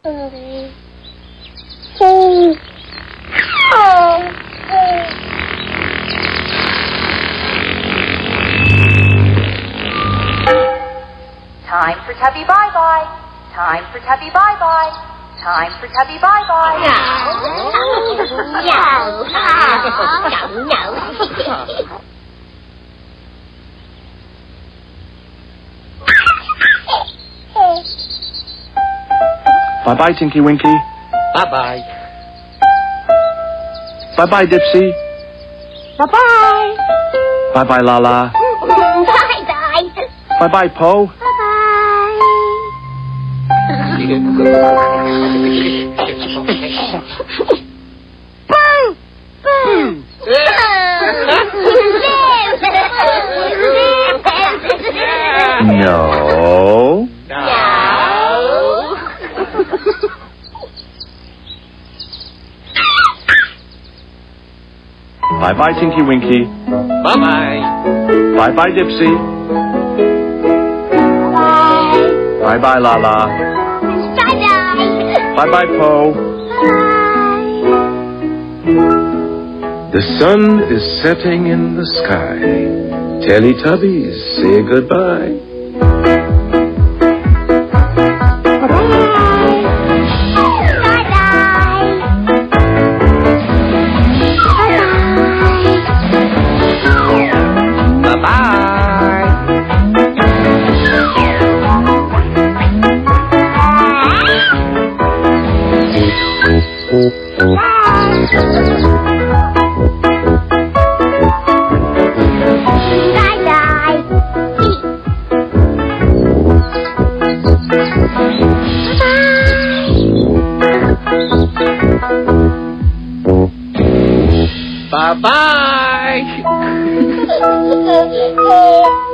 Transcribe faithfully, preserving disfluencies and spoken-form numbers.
Time for Tubby bye-bye. Time for Tubby bye-bye. Time for Tubby bye-bye. No. No. No. No. Bye-bye, Tinky Winky. Bye-bye. Bye-bye, Dipsy. Bye-bye. Bye-bye, Lala. Bye-bye. Bye-bye, Po. Boo! Boo! No. No. Bye-bye, Tinky Winky. Bye-bye. Bye-bye, Dipsy. Bye. Bye-bye, Lala. Bye-bye. Bye-bye, Po. The sun is setting in the sky. Teletubbies, say goodbye. Bye-bye.